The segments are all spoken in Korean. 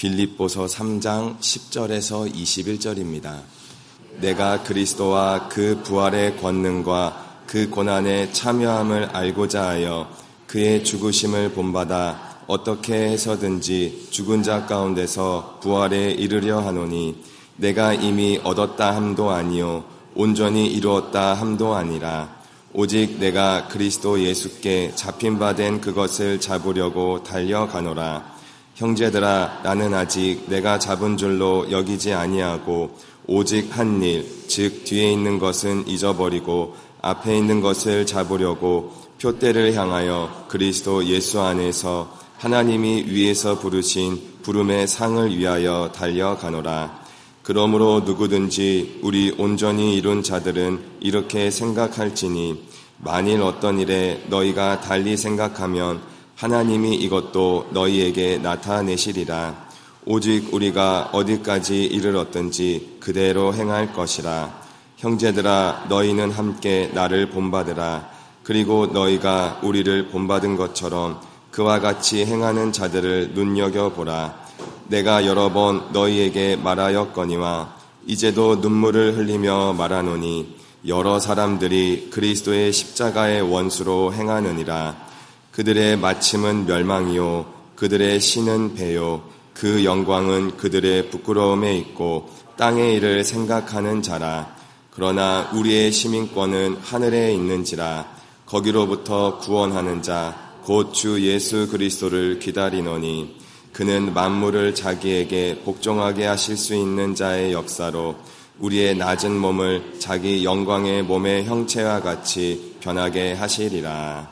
빌립보서 3장 10절에서 21절입니다. 내가 그리스도와 그 부활의 권능과 그 고난에 참여함을 알고자 하여 그의 죽으심을 본받아 어떻게 해서든지 죽은 자 가운데서 부활에 이르려 하노니 내가 이미 얻었다 함도 아니요 온전히 이루었다 함도 아니라 오직 내가 그리스도 예수께 잡힌 바 된 그것을 잡으려고 달려가노라. 형제들아, 나는 아직 내가 잡은 줄로 여기지 아니하고 오직 한 일, 즉 뒤에 있는 것은 잊어버리고 앞에 있는 것을 잡으려고 표대를 향하여 그리스도 예수 안에서 하나님이 위에서 부르신 부름의 상을 위하여 달려가노라. 그러므로 누구든지 우리 온전히 이룬 자들은 이렇게 생각할지니 만일 어떤 일에 너희가 달리 생각하면 하나님이 이것도 너희에게 나타내시리라. 오직 우리가 어디까지 이르렀든지 그대로 행할 것이라. 형제들아, 너희는 함께 나를 본받으라. 그리고 너희가 우리를 본받은 것처럼 그와 같이 행하는 자들을 눈여겨보라. 내가 여러 번 너희에게 말하였거니와 이제도 눈물을 흘리며 말하노니 여러 사람들이 그리스도의 십자가의 원수로 행하느니라. 그들의 마침은 멸망이요 그들의 신은 배요 그 영광은 그들의 부끄러움에 있고 땅의 일을 생각하는 자라. 그러나 우리의 시민권은 하늘에 있는지라. 거기로부터 구원하는 자 곧 주 예수 그리스도를 기다리노니 그는 만물을 자기에게 복종하게 하실 수 있는 자의 역사로 우리의 낮은 몸을 자기 영광의 몸의 형체와 같이 변하게 하시리라.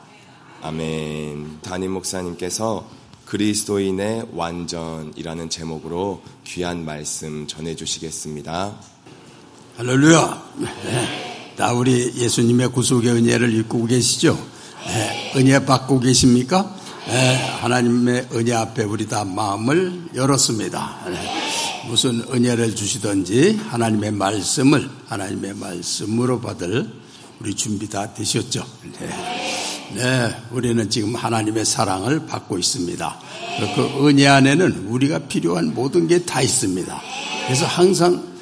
아멘. 담임 목사님께서 그리스도인의 완전이라는 제목으로 귀한 말씀 전해주시겠습니다. 할렐루야. 다 우리 예수님의 구속의 은혜를 입고 계시죠? 은혜 받고 계십니까? 하나님의 은혜 앞에 우리 다 마음을 열었습니다. 무슨 은혜를 주시든지 하나님의 말씀을 하나님의 말씀으로 받을 우리 준비 다 되셨죠? 네, 우리는 지금 하나님의 사랑을 받고 있습니다. 그 은혜 안에는 우리가 필요한 모든 게 다 있습니다. 그래서 항상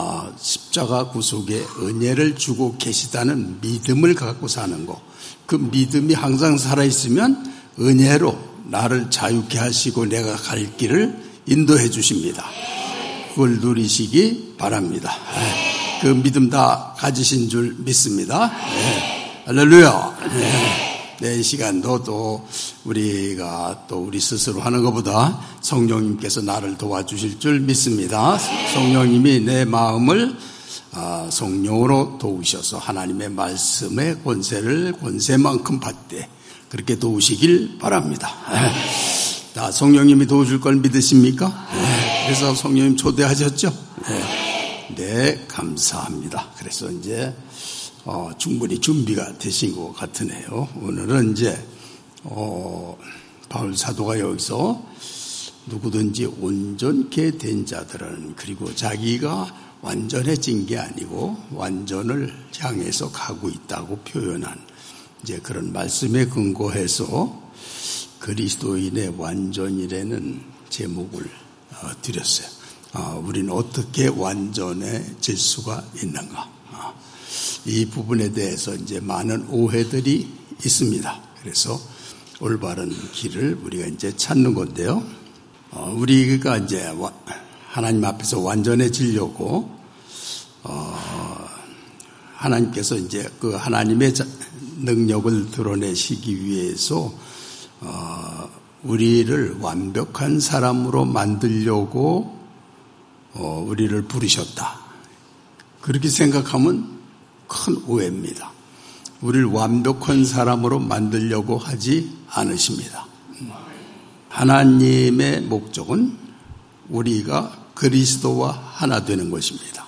십자가 구속의 은혜를 주고 계시다는 믿음을 갖고 사는 거, 그 믿음이 항상 살아있으면 은혜로 나를 자유케 하시고 내가 갈 길을 인도해 주십니다. 그걸 누리시기 바랍니다. 그 믿음 다 가지신 줄 믿습니다. 할렐루야. 이 시간도 또 우리가 또 우리 스스로 하는 것보다 성령님께서 나를 도와주실 줄 믿습니다. 성령님이 내 마음을 성령으로 도우셔서 하나님의 말씀의 권세만큼 받되 그렇게 도우시길 바랍니다. 성령님이 도와줄 걸 믿으십니까? 그래서 성령님 초대하셨죠? 네, 감사합니다. 그래서 이제 충분히 준비가 되신 것 같으네요. 오늘은 이제 바울 사도가 여기서 누구든지 온전케 된 자들은, 그리고 자기가 완전해진 게 아니고 완전을 향해서 가고 있다고 표현한 이제 그런 말씀에 근거해서 그리스도인의 완전이라는 제목을 드렸어요. 우리는 어떻게 완전해질 수가 있는가? 이 부분에 대해서 이제 많은 오해들이 있습니다. 그래서 올바른 길을 우리가 이제 찾는 건데요. 우리가 이제 하나님 앞에서 완전해지려고 하나님께서 이제 그 하나님의 능력을 드러내시기 위해서 우리를 완벽한 사람으로 만들려고 우리를 부르셨다. 그렇게 생각하면 큰 오해입니다. 우리를 완벽한 사람으로 만들려고 하지 않으십니다. 하나님의 목적은 우리가 그리스도와 하나 되는 것입니다.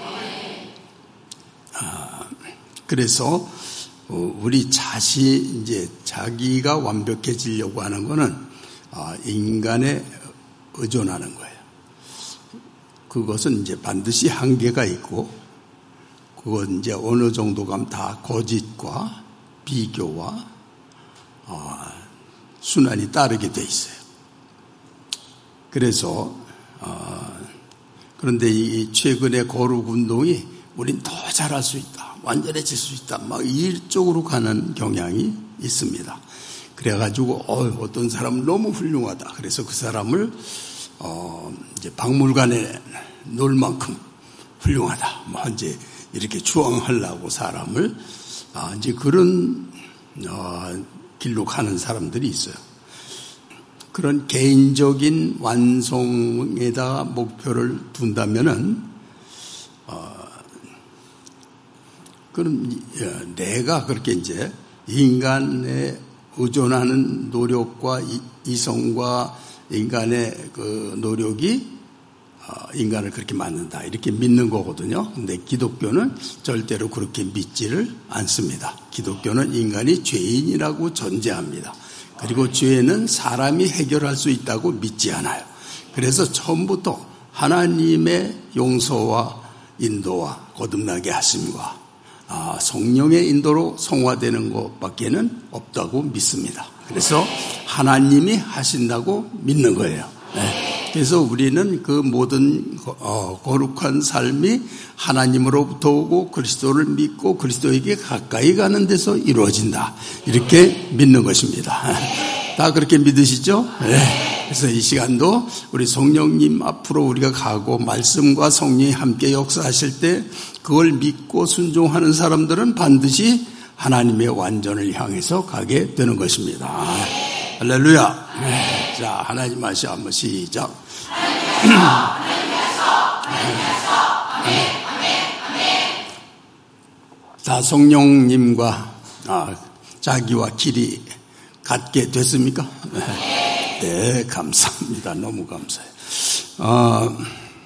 그래서 우리 이제 자기가 완벽해지려고 하는 것은 인간에 의존하는 거예요. 그것은 이제 반드시 한계가 있고, 그건 이제 어느 정도 가면 다 거짓과 비교와 순환이 따르게 돼 있어요. 그래서 그런데 이 최근의 거룩 운동이 우린 더 잘할 수 있다, 완전해질 수 있다, 막 이쪽으로 가는 경향이 있습니다. 그래가지고 어떤 사람은 너무 훌륭하다. 그래서 그 사람을 이제 박물관에 놓을 만큼 훌륭하다. 뭐 이제 이렇게 추앙하려고 사람을 이제 그런 길로 가는 사람들이 있어요. 그런 개인적인 완성에다 목표를 둔다면은 그럼 내가 그렇게 이제 인간에 의존하는 노력과 이성과 인간의 그 노력이 인간을 그렇게 만든다 이렇게 믿는 거거든요. 근데 기독교는 절대로 그렇게 믿지를 않습니다. 기독교는 인간이 죄인이라고 전제합니다. 그리고 죄는 사람이 해결할 수 있다고 믿지 않아요. 그래서 처음부터 하나님의 용서와 인도와 거듭나게 하심과 성령의 인도로 성화되는 것밖에는 없다고 믿습니다. 그래서 하나님이 하신다고 믿는 거예요. 네. 그래서 우리는 그 모든 거룩한 삶이 하나님으로부터 오고 그리스도를 믿고 그리스도에게 가까이 가는 데서 이루어진다. 이렇게 믿는 것입니다. 다 그렇게 믿으시죠? 네. 그래서 이 시간도 우리 성령님 앞으로 우리가 가고 말씀과 성령이 함께 역사하실 때 그걸 믿고 순종하는 사람들은 반드시 하나님의 완전을 향해서 가게 되는 것입니다. 할렐루야. 네. 자, 하나님 말씀 한번 시작. 자, 성령님과 자기와 길이 같게 됐습니까? 네, 감사합니다. 너무 감사해요.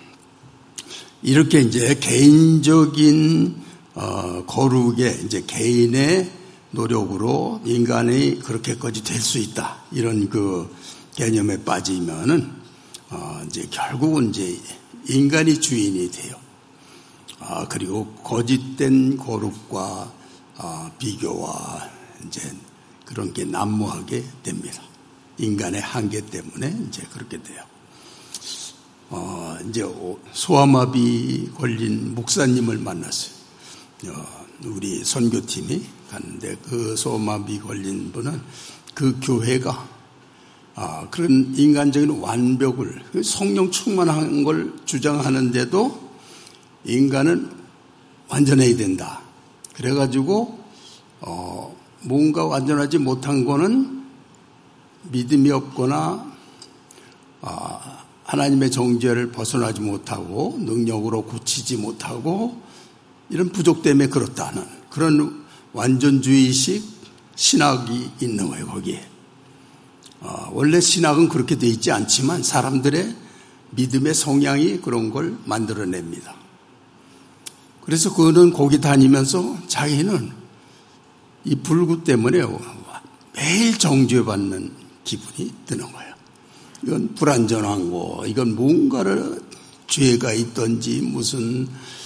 이렇게 이제 개인적인 거룩의 이제 개인의 노력으로 인간이 그렇게까지 될 수 있다. 이런 그 개념에 빠지면은 이제 결국은 이제 인간이 주인이 돼요. 그리고 거짓된 거룩과 비교와 이제 그런 게 난무하게 됩니다. 인간의 한계 때문에 이제 그렇게 돼요. 이제 소아마비 걸린 목사님을 만났어요. 우리 선교팀이 갔는데 그 소아마비 걸린 분은 그 교회가 그런 인간적인 완벽을 성령 충만한 걸 주장하는데도 인간은 완전해야 된다. 그래가지고 뭔가 완전하지 못한 거는 믿음이 없거나 하나님의 정죄를 벗어나지 못하고 능력으로 고치지 못하고 이런 부족 때문에 그렇다는 그런 완전주의식 신학이 있는 거예요. 거기에 원래 신학은 그렇게 돼 있지 않지만 사람들의 믿음의 성향이 그런 걸 만들어냅니다. 그래서 그는 거기 다니면서 자기는 이 불구 때문에 매일 정죄받는 기분이 드는 거예요. 이건 불완전한 거, 이건 뭔가를 죄가 있든지 무슨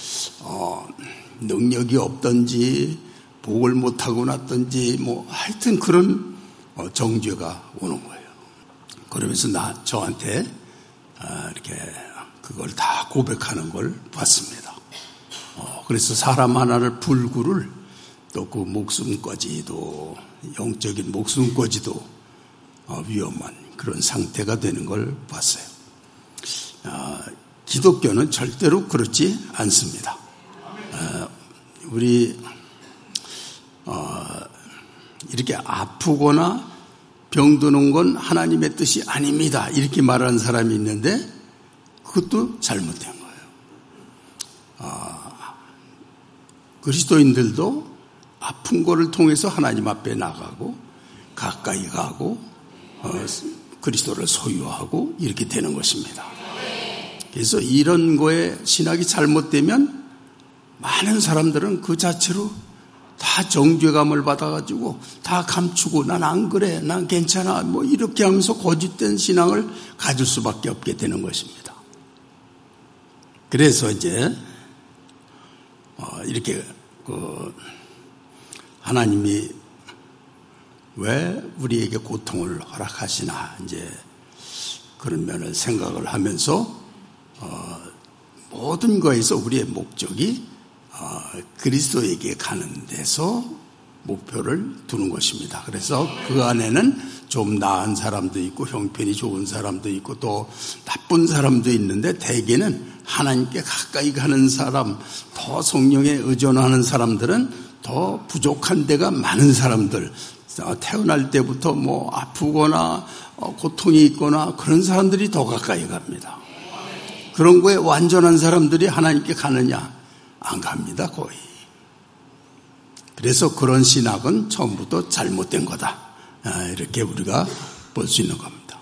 능력이 없든지 복을 못하고 났든지 뭐 하여튼 그런 정죄가 오는 거예요. 그러면서 저한테 이렇게 그걸 다 고백하는 걸 봤습니다. 그래서 사람 하나를 불구를 또 그 목숨까지도 영적인 목숨까지도 위험한 그런 상태가 되는 걸 봤어요. 기독교는 절대로 그렇지 않습니다. 우리 이렇게 아프거나 병드는 건 하나님의 뜻이 아닙니다. 이렇게 말하는 사람이 있는데 그것도 잘못된 거예요. 그리스도인들도 아픈 거를 통해서 하나님 앞에 나가고 가까이 가고 그리스도를 소유하고 이렇게 되는 것입니다. 그래서 이런 거에 신학이 잘못되면 많은 사람들은 그 자체로 다 정죄감을 받아가지고 다 감추고 난 안 그래, 난 괜찮아 뭐 이렇게 하면서 거짓된 신앙을 가질 수밖에 없게 되는 것입니다. 그래서 이제 이렇게 하나님이 왜 우리에게 고통을 허락하시나 이제 그런 면을 생각을 하면서 모든 거에서 우리의 목적이 그리스도에게 가는 데서 목표를 두는 것입니다. 그래서 그 안에는 좀 나은 사람도 있고 형편이 좋은 사람도 있고 또 나쁜 사람도 있는데 대개는 하나님께 가까이 가는 사람, 더 성령에 의존하는 사람들은 더 부족한 데가 많은 사람들, 태어날 때부터 뭐 아프거나 고통이 있거나 그런 사람들이 더 가까이 갑니다. 그런 거에 완전한 사람들이 하나님께 가느냐? 안 갑니다, 거의. 그래서 그런 신학은 처음부터 잘못된 거다. 이렇게 우리가 볼 수 있는 겁니다.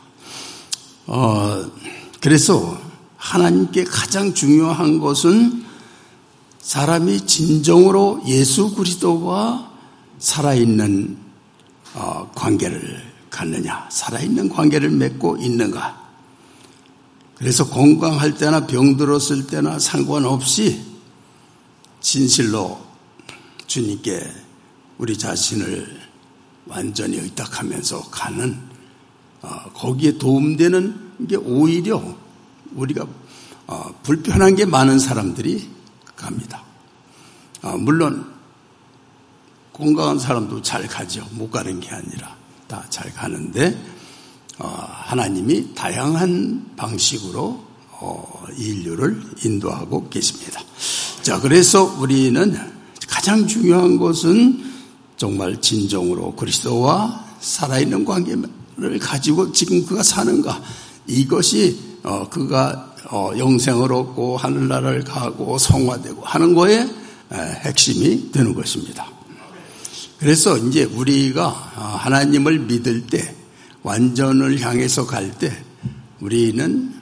그래서 하나님께 가장 중요한 것은 사람이 진정으로 예수 그리스도와 살아있는 관계를 갖느냐, 살아있는 관계를 맺고 있는가. 그래서 건강할 때나 병들었을 때나 상관없이 진실로 주님께 우리 자신을 완전히 의탁하면서 가는 거기에 도움되는 게 오히려 우리가 불편한 게 많은 사람들이 갑니다. 물론 건강한 사람도 잘 가죠. 못 가는 게 아니라 다 잘 가는데 하나님이 다양한 방식으로 인류를 인도하고 계십니다. 자, 그래서 우리는 가장 중요한 것은 정말 진정으로 그리스도와 살아있는 관계를 가지고 지금 그가 사는가, 이것이 그가 영생을 얻고 하늘나라를 가고 성화되고 하는 거에 핵심이 되는 것입니다. 그래서 이제 우리가 하나님을 믿을 때, 완전을 향해서 갈 때 우리는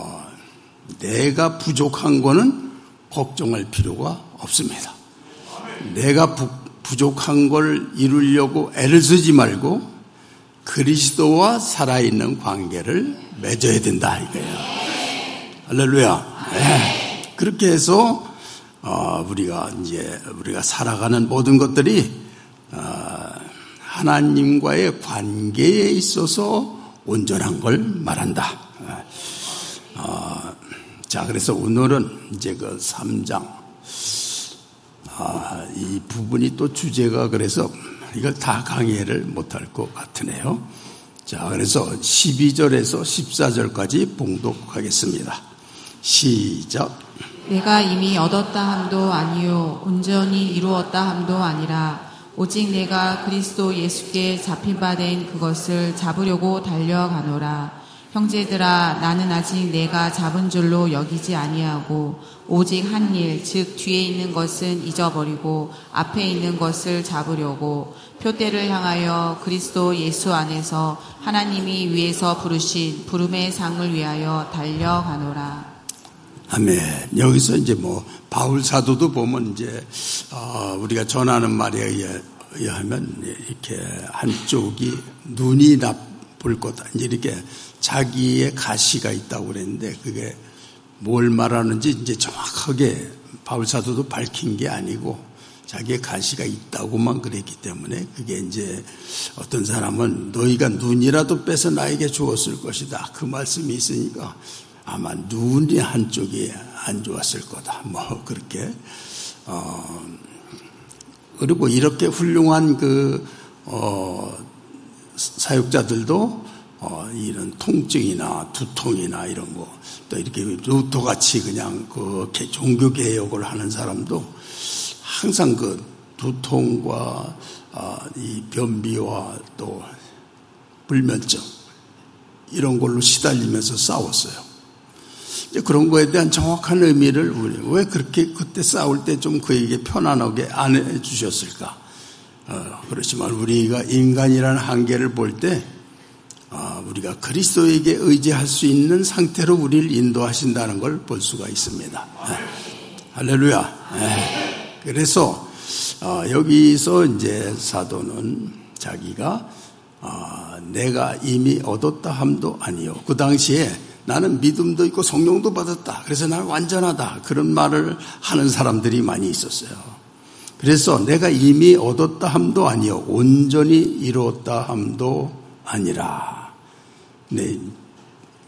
내가 부족한 거는 걱정할 필요가 없습니다. 내가 부족한 걸 이루려고 애를 쓰지 말고 그리스도와 살아있는 관계를 맺어야 된다 이거예요. 할렐루야. 네. 그렇게 해서 우리가 살아가는 모든 것들이 하나님과의 관계에 있어서 온전한 걸 말한다. 자, 그래서 오늘은 이제 그 3장 이 부분이 또 주제가 그래서 이걸 다 강의를 못할 것 같으네요. 자, 그래서 12절에서 14절까지 봉독하겠습니다. 시작. 내가 이미 얻었다 함도 아니요 온전히 이루었다 함도 아니라 오직 내가 그리스도 예수께 잡힌 바 된 그것을 잡으려고 달려가노라. 형제들아, 나는 아직 내가 잡은 줄로 여기지 아니하고 오직 한 일, 즉 뒤에 있는 것은 잊어버리고 앞에 있는 것을 잡으려고 표대를 향하여 그리스도 예수 안에서 하나님이 위에서 부르신 부름의 상을 위하여 달려가노라. 아멘. 여기서 이제 바울 사도도 보면 이제 우리가 전하는 말에 의하면 이렇게 한쪽이 눈이 나쁠 거다. 이제 이렇게 자기의 가시가 있다고 그랬는데 그게 뭘 말하는지 이제 정확하게 바울 사도도 밝힌 게 아니고 자기의 가시가 있다고만 그랬기 때문에 그게 이제 어떤 사람은 너희가 눈이라도 빼서 나에게 주었을 것이다. 그 말씀이 있으니까 아마 눈이 한쪽이 안 좋았을 거다. 그렇게. 그리고 이렇게 훌륭한 사역자들도 이런 통증이나 두통이나 이런 거, 또 이렇게 루터같이 그냥 종교개혁을 하는 사람도 항상 그 두통과 이 변비와 또 불면증 이런 걸로 시달리면서 싸웠어요. 그런 거에 대한 정확한 의미를 왜 그렇게 그때 싸울 때 좀 그에게 편안하게 안 해주셨을까? 그렇지만 우리가 인간이라는 한계를 볼 때 우리가 그리스도에게 의지할 수 있는 상태로 우리를 인도하신다는 걸 볼 수가 있습니다. 할렐루야. 그래서 여기서 이제 사도는 자기가 내가 이미 얻었다 함도 아니요. 그 당시에 나는 믿음도 있고 성령도 받았다. 그래서 나는 완전하다. 그런 말을 하는 사람들이 많이 있었어요. 그래서 내가 이미 얻었다 함도 아니요. 온전히 이루었다 함도 아니라. 네,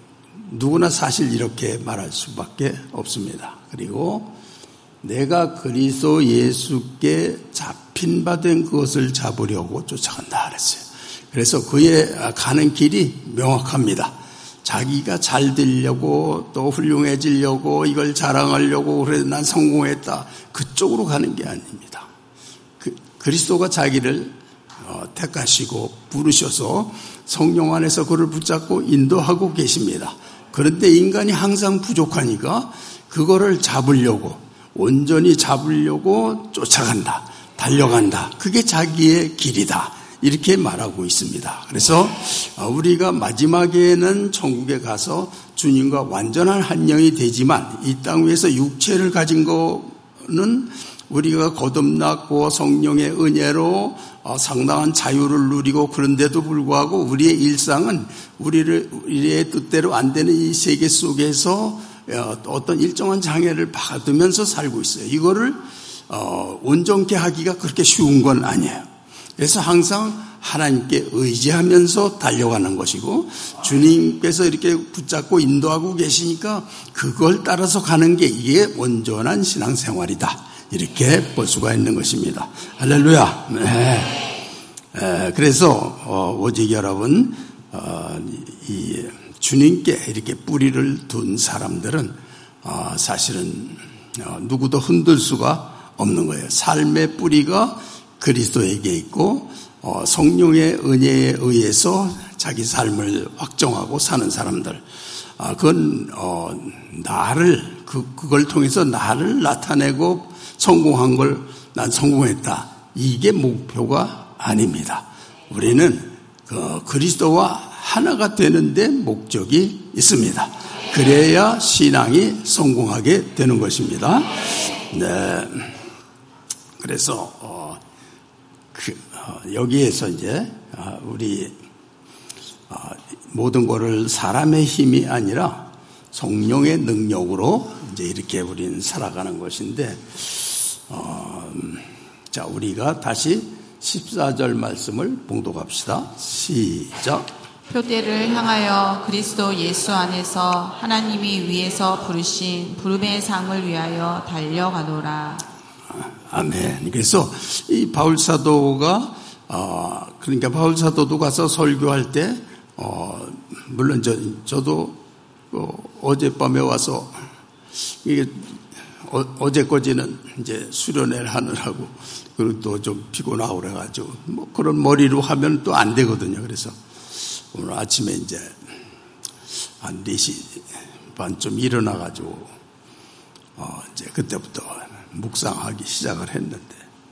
누구나 사실 이렇게 말할 수밖에 없습니다. 그리고 내가 그리스도 예수께 잡힌 바 된 그것을 잡으려고 쫓아간다 그랬어요. 그래서 그의 가는 길이 명확합니다. 자기가 잘 되려고 또 훌륭해지려고 이걸 자랑하려고 그래 난 성공했다. 그쪽으로 가는 게 아닙니다. 그리스도가 자기를 택하시고 부르셔서 성령 안에서 그를 붙잡고 인도하고 계십니다. 그런데 인간이 항상 부족하니까 그거를 잡으려고 온전히 잡으려고 쫓아간다. 달려간다. 그게 자기의 길이다. 이렇게 말하고 있습니다. 그래서 우리가 마지막에는 천국에 가서 주님과 완전한 한 영이 되지만 이 땅 위에서 육체를 가진 거는 우리가 거듭났고 성령의 은혜로 상당한 자유를 누리고 그런데도 불구하고 우리의 일상은 우리의 뜻대로 안 되는 이 세계 속에서 어떤 일정한 장애를 받으면서 살고 있어요. 이거를 온전케 하기가 그렇게 쉬운 건 아니에요. 그래서 항상 하나님께 의지하면서 달려가는 것이고 주님께서 이렇게 붙잡고 인도하고 계시니까 그걸 따라서 가는 게 이게 온전한 신앙생활이다. 이렇게 볼 수가 있는 것입니다. 할렐루야. 네. 그래서 오직 여러분 이 주님께 이렇게 뿌리를 둔 사람들은 사실은 누구도 흔들 수가 없는 거예요. 삶의 뿌리가 그리스도에게 있고 성령의 은혜에 의해서 자기 삶을 확정하고 사는 사람들, 그건 그걸 통해서 나를 나타내고 성공한 걸 난 성공했다. 이게 목표가 아닙니다. 우리는 그리스도와 하나가 되는데 목적이 있습니다. 그래야 신앙이 성공하게 되는 것입니다. 네. 그래서 여기에서 이제 우리 모든 것을 사람의 힘이 아니라 성령의 능력으로 이제 이렇게 우리는 살아가는 것인데, 자, 우리가 다시 14절 말씀을 봉독합시다. 시작. 표대를 향하여 그리스도 예수 안에서 하나님이 위에서 부르신 부름의 상을 위하여 달려가노라. 아멘. 그래서 이 바울 사도가 그러니까 바울 사도도 가서 설교할 때 물론 저도 어젯밤에 와서 이게 어제까지는 이제 수련회를 하느라고 그리고 또 좀 피곤하고 그래가지고 뭐 그런 머리로 하면 또 안 되거든요. 그래서 오늘 아침에 이제 한 4시 반쯤 일어나가지고 이제 그때부터 묵상하기 시작을 했는데,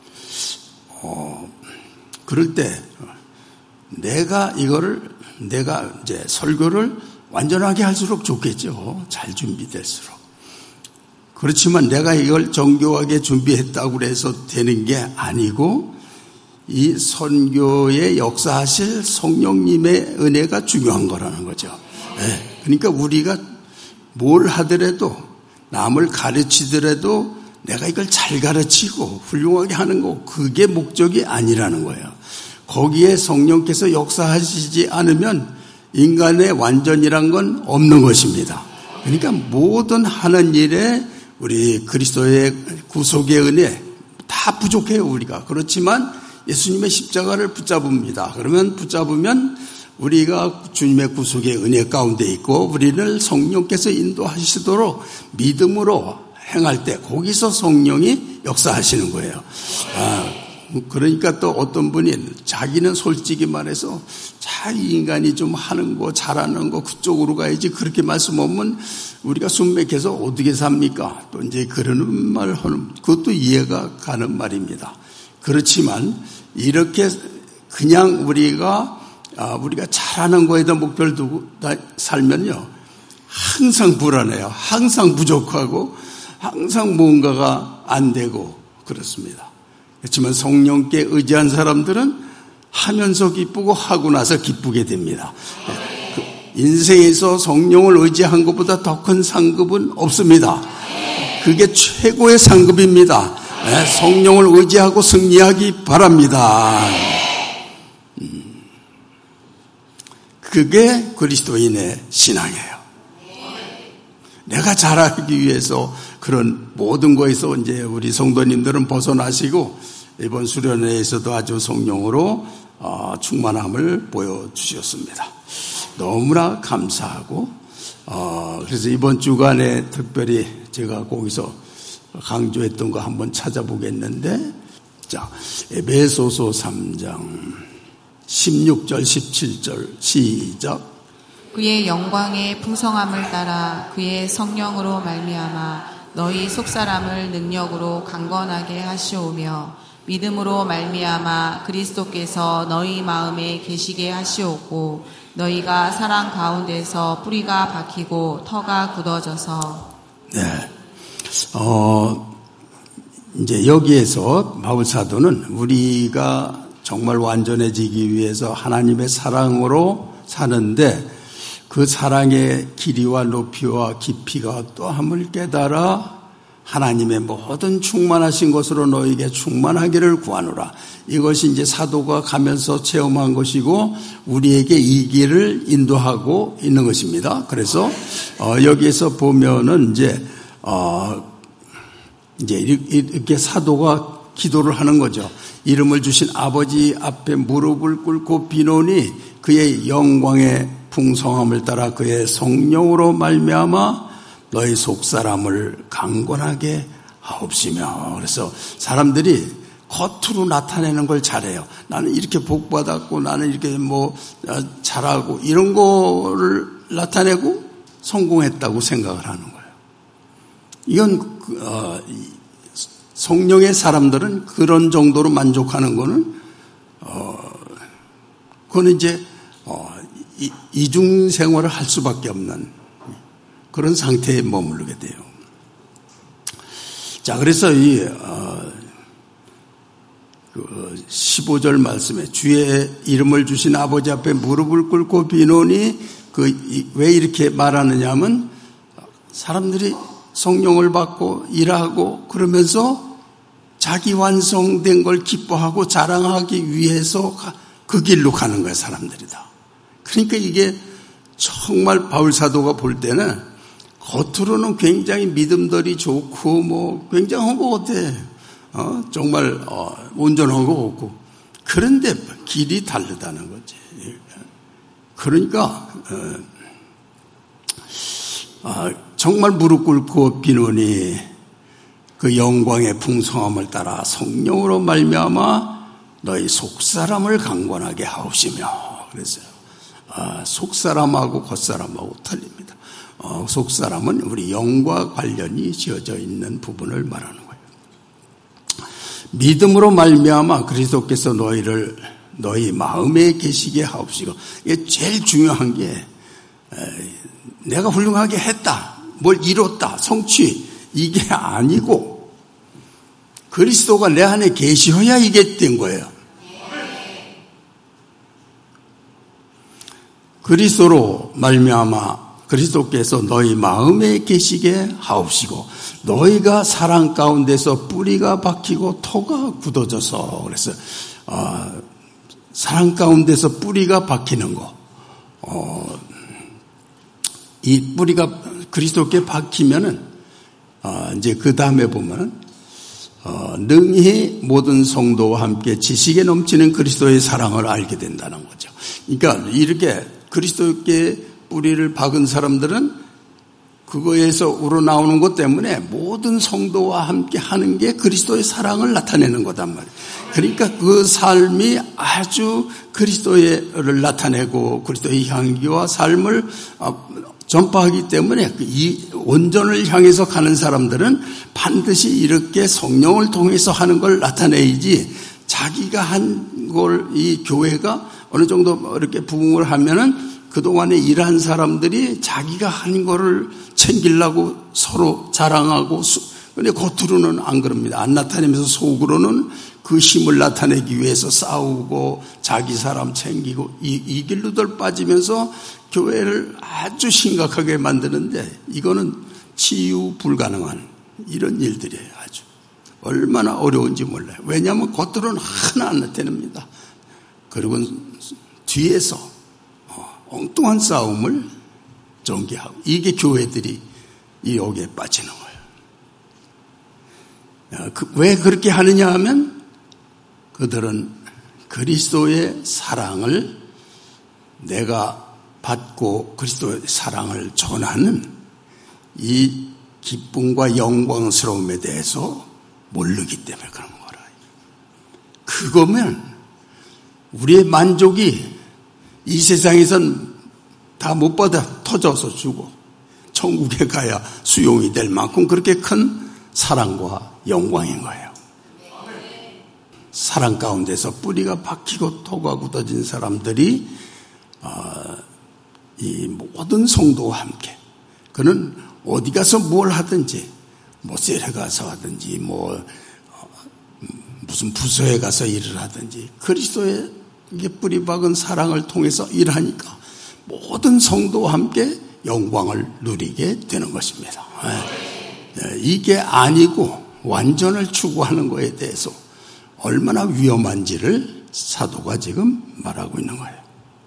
그럴 때 내가 이제 설교를 완전하게 할수록 좋겠죠. 잘 준비될수록. 그렇지만 내가 이걸 정교하게 준비했다고 해서 되는 게 아니고 이 선교에 역사하실 성령님의 은혜가 중요한 거라는 거죠. 네. 그러니까 우리가 뭘 하더라도 남을 가르치더라도 내가 이걸 잘 가르치고 훌륭하게 하는 거, 그게 목적이 아니라는 거예요. 거기에 성령께서 역사하시지 않으면 인간의 완전이란 건 없는 것입니다. 그러니까 모든 하는 일에 우리 그리스도의 구속의 은혜 다 부족해요, 우리가. 그렇지만 예수님의 십자가를 붙잡습니다. 그러면 붙잡으면 우리가 주님의 구속의 은혜 가운데 있고 우리를 성령께서 인도하시도록 믿음으로 행할 때 거기서 성령이 역사하시는 거예요. 그러니까 또 어떤 분이 자기는 솔직히 말해서 자기 인간이 좀 하는 거 잘하는 거 그쪽으로 가야지 그렇게 말씀하면 우리가 순맥해서 어떻게 삽니까? 또 이제 그러는 말 하는 그것도 이해가 가는 말입니다. 그렇지만 이렇게 그냥 우리가 잘하는 거에다 목표를 두고 살면요 항상 불안해요. 항상 부족하고 항상 뭔가가 안 되고 그렇습니다. 그렇지만 성령께 의지한 사람들은 하면서 기쁘고 하고 나서 기쁘게 됩니다. 인생에서 성령을 의지한 것보다 더 큰 상급은 없습니다. 그게 최고의 상급입니다. 성령을 의지하고 승리하기 바랍니다. 그게 그리스도인의 신앙이에요. 내가 잘하기 위해서 그런 모든 거에서 이제 우리 성도님들은 벗어나시고 이번 수련회에서도 아주 성령으로 충만함을 보여주셨습니다. 너무나 감사하고 그래서 이번 주간에 특별히 제가 거기서 강조했던 거 한번 찾아보겠는데, 자, 에베소서 3장 16절 17절 시작. 그의 영광의 풍성함을 따라 그의 성령으로 말미암아 너희 속사람을 능력으로 강건하게 하시오며 믿음으로 말미암아 그리스도께서 너희 마음에 계시게 하시옵고 너희가 사랑 가운데서 뿌리가 박히고 터가 굳어져서. 네. 이제 여기에서 바울 사도는 우리가 정말 완전해지기 위해서 하나님의 사랑으로 사는데 그 사랑의 길이와 높이와 깊이가 어떠함을 깨달아 하나님의 모든 충만하신 것으로 너에게 충만하기를 구하노라. 이것이 이제 사도가 가면서 체험한 것이고 우리에게 이 길을 인도하고 있는 것입니다. 그래서 여기에서 보면은 이제 이렇게 사도가 기도를 하는 거죠. 이름을 주신 아버지 앞에 무릎을 꿇고 비노니 그의 영광의 풍성함을 따라 그의 성령으로 말미암아 너희 속사람을 강건하게 하옵시며. 그래서 사람들이 겉으로 나타내는 걸 잘해요. 나는 이렇게 복받았고 나는 이렇게 잘하고 이런 거를 나타내고 성공했다고 생각을 하는 거예요. 이건 성령의 사람들은 그런 정도로 만족하는 거는 그거는 이제 이중 생활을 할 수밖에 없는 그런 상태에 머무르게 돼요. 자, 그래서 이 15절 말씀에 주의 이름을 주신 아버지 앞에 무릎을 꿇고 비노니 왜 이렇게 말하느냐 하면 사람들이 성령을 받고 일하고 그러면서 자기 완성된 걸 기뻐하고 자랑하기 위해서 그 길로 가는 거예요, 사람들이 다. 그러니까 이게 정말 바울 사도가 볼 때는 겉으로는 굉장히 믿음들이 좋고 굉장한 것 같아. 정말 온전한 것 같고. 그런데 길이 다르다는 거지. 그러니까 정말 무릎 꿇고 비노니 그 영광의 풍성함을 따라 성령으로 말미암아 너희 속사람을 강건하게 하옵시며. 그랬어요. 속사람하고 겉사람하고 틀립니다. 속사람은 우리 영과 관련이 지어져 있는 부분을 말하는 거예요. 믿음으로 말미암아 그리스도께서 너희 마음에 계시게 하옵시고. 이게 제일 중요한 게 내가 훌륭하게 했다, 뭘 이뤘다, 성취, 이게 아니고 그리스도가 내 안에 계셔야 이게 된 거예요. 그리스도로 말미암아 그리스도께서 너희 마음에 계시게 하옵시고 너희가 사랑 가운데서 뿌리가 박히고 터가 굳어져서. 그래서 사랑 가운데서 뿌리가 박히는 거, 이 뿌리가 그리스도께 박히면은 이제 그 다음에 보면은 능히 모든 성도와 함께 지식에 넘치는 그리스도의 사랑을 알게 된다는 거죠. 그러니까 이렇게 그리스도께 뿌리를 박은 사람들은 그거에서 우러나오는 것 때문에 모든 성도와 함께 하는 게 그리스도의 사랑을 나타내는 거단 말이에요. 그러니까 그 삶이 아주 그리스도를 나타내고 그리스도의 향기와 삶을 전파하기 때문에 이 온전을 향해서 가는 사람들은 반드시 이렇게 성령을 통해서 하는 걸 나타내야지 자기가 한 걸 이 교회가 어느 정도 이렇게 부흥을 하면은 그동안에 일한 사람들이 자기가 한 거를 챙기려고 서로 자랑하고, 근데 겉으로는 안 그럽니다. 안 나타내면서 속으로는 그 힘을 나타내기 위해서 싸우고 자기 사람 챙기고 이 길로들 빠지면서 교회를 아주 심각하게 만드는데 이거는 치유 불가능한 이런 일들이에요. 아주 얼마나 어려운지 몰라요. 왜냐하면 겉으로는 하나 안 나타냅니다. 그리고 뒤에서 엉뚱한 싸움을 전개하고, 이게 교회들이 유혹에 빠지는 거예요. 왜 그렇게 하느냐 하면 그들은 그리스도의 사랑을 내가 받고 그리스도의 사랑을 전하는 이 기쁨과 영광스러움에 대해서 모르기 때문에 그런 거라. 그거면 우리의 만족이 이 세상에선 다 못 받아 터져서 주고 천국에 가야 수용이 될 만큼 그렇게 큰 사랑과 영광인 거예요. 사랑 가운데서 뿌리가 박히고 토가 굳어진 사람들이 이 모든 성도와 함께 그는 어디 가서 뭘 하든지 셀에 가서 하든지 무슨 부서에 가서 일을 하든지 그리스도의 뿌리 박은 사랑을 통해서 일하니까 모든 성도와 함께 영광을 누리게 되는 것입니다. 이게 아니고 완전을 추구하는 것에 대해서 얼마나 위험한지를 사도가 지금 말하고 있는 거예요.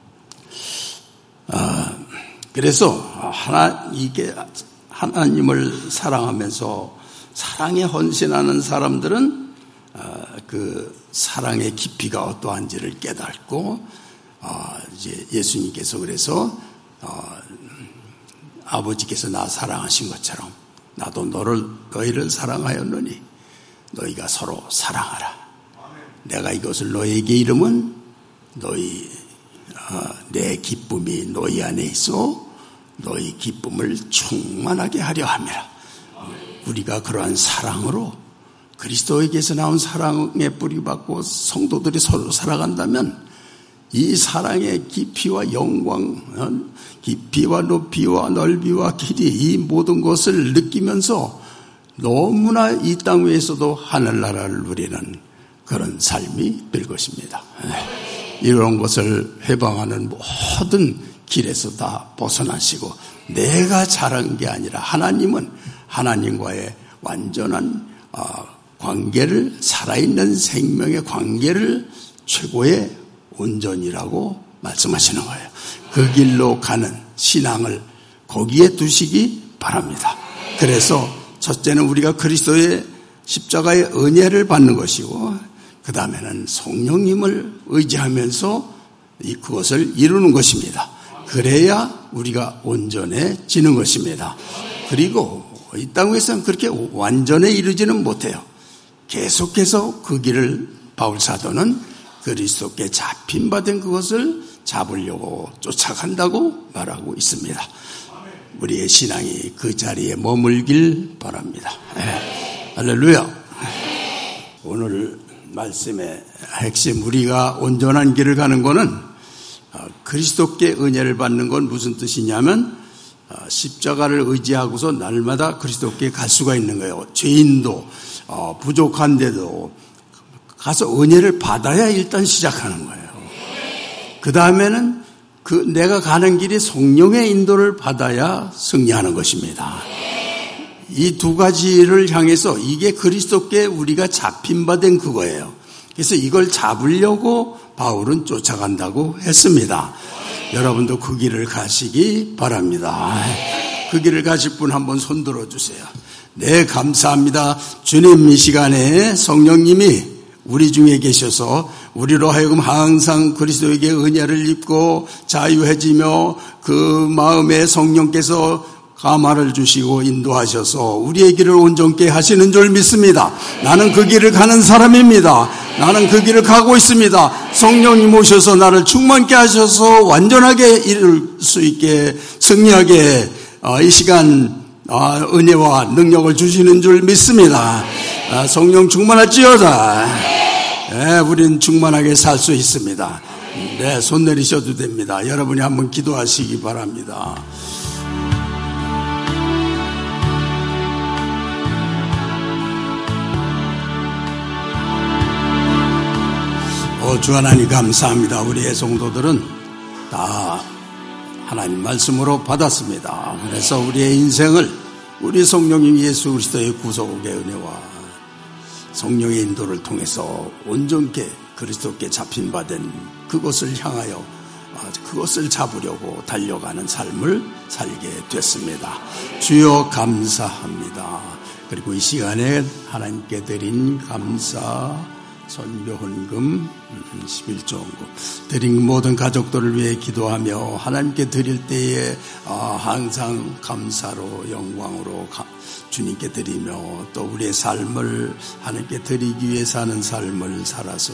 그래서 이게 하나님을 사랑하면서 사랑에 헌신하는 사람들은 그 사랑의 깊이가 어떠한지를 깨닫고 이제 예수님께서 그래서 아버지께서 나 사랑하신 것처럼 나도 너희를 사랑하였노니 너희가 서로 사랑하라. 내가 이것을 너희에게 이름은 내 기쁨이 너희 안에 있어 너희 기쁨을 충만하게 하려 함이라. 우리가 그러한 사랑으로 그리스도에게서 나온 사랑에 뿌리박고 성도들이 서로 살아간다면 이 사랑의 깊이와 영광, 깊이와 높이와 넓이와 길이 이 모든 것을 느끼면서 너무나 이 땅 위에서도 하늘나라를 누리는 그런 삶이 될 것입니다. 이런 것을 회방하는 모든 길에서 다 벗어나시고 내가 잘한 게 아니라 하나님은 하나님과의 완전한 관계를 살아있는 생명의 관계를 최고의 온전이라고 말씀하시는 거예요. 그 길로 가는 신앙을 거기에 두시기 바랍니다. 그래서 첫째는 우리가 그리스도의 십자가의 은혜를 받는 것이고 그 다음에는 성령님을 의지하면서 그것을 이루는 것입니다. 그래야 우리가 온전해지는 것입니다. 그리고 이 땅에서는 그렇게 완전히 이루지는 못해요. 계속해서 그 길을 바울 사도는 그리스도께 잡힌 바 된 그것을 잡으려고 쫓아간다고 말하고 있습니다. 우리의 신앙이 그 자리에 머물길 바랍니다. 할렐루야. 오늘 말씀의 핵심, 우리가 온전한 길을 가는 것은 그리스도께 은혜를 받는 건 무슨 뜻이냐면 십자가를 의지하고서 날마다 그리스도께 갈 수가 있는 거예요. 죄인도 부족한데도 가서 은혜를 받아야 일단 시작하는 거예요. 그 다음에는 내가 가는 길이 성령의 인도를 받아야 승리하는 것입니다. 이 두 가지를 향해서 이게 그리스도께 우리가 잡힌 바 된 그거예요. 그래서 이걸 잡으려고 바울은 쫓아간다고 했습니다. 여러분도 그 길을 가시기 바랍니다. 그 길을 가실 분 한번 손 들어주세요. 네, 감사합니다. 주님, 이 시간에 성령님이 우리 중에 계셔서 우리로 하여금 항상 그리스도에게 은혜를 입고 자유해지며 그 마음에 성령께서 감화를 주시고 인도하셔서 우리의 길을 온전케 하시는 줄 믿습니다. 나는 그 길을 가는 사람입니다. 나는 그 길을 가고 있습니다. 성령님 오셔서 나를 충만케 하셔서 완전하게 이룰 수 있게 승리하게 이 시간 은혜와 능력을 주시는 줄 믿습니다. 성령 충만할지어다. 네, 우리는 충만하게 살 수 있습니다. 네, 손 내리셔도 됩니다. 여러분이 한번 기도하시기 바랍니다. 주 하나님 감사합니다. 우리의 성도들은 다 하나님 말씀으로 받았습니다. 그래서 우리의 인생을 우리 성령님 예수 그리스도의 구속의 은혜와 성령의 인도를 통해서 온전케 그리스도께 잡힌 바 된 그것을 향하여 그것을 잡으려고 달려가는 삶을 살게 됐습니다. 주여 감사합니다. 그리고 이 시간에 하나님께 드린 감사, 선교 헌금, 11조헌금 드린 모든 가족들을 위해 기도하며 하나님께 드릴 때에 항상 감사로 영광으로 주님께 드리며 또 우리의 삶을 하나님께 드리기 위해 사는 삶을 살아서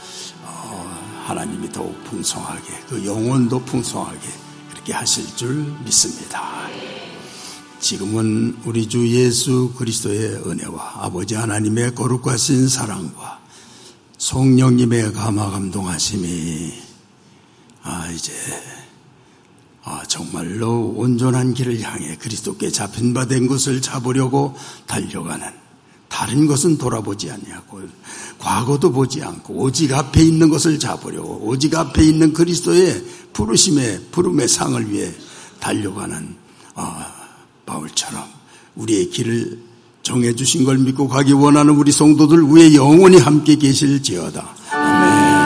하나님이 더욱 풍성하게 그 영혼도 풍성하게 그렇게 하실 줄 믿습니다. 지금은 우리 주 예수 그리스도의 은혜와 아버지 하나님의 거룩하신 사랑과 성령님의 감화 감동하심이 이제 정말로 온전한 길을 향해 그리스도께 잡힌 바 된 것을 잡으려고 달려가는 다른 것은 돌아보지 아니하고 과거도 보지 않고 오직 앞에 있는 것을 잡으려고 오직 앞에 있는 그리스도의 부름의 상을 위해 달려가는 바울처럼 우리의 길을 정해주신 걸 믿고 가기 원하는 우리 성도들 위에 영원히 함께 계실지어다. 아멘.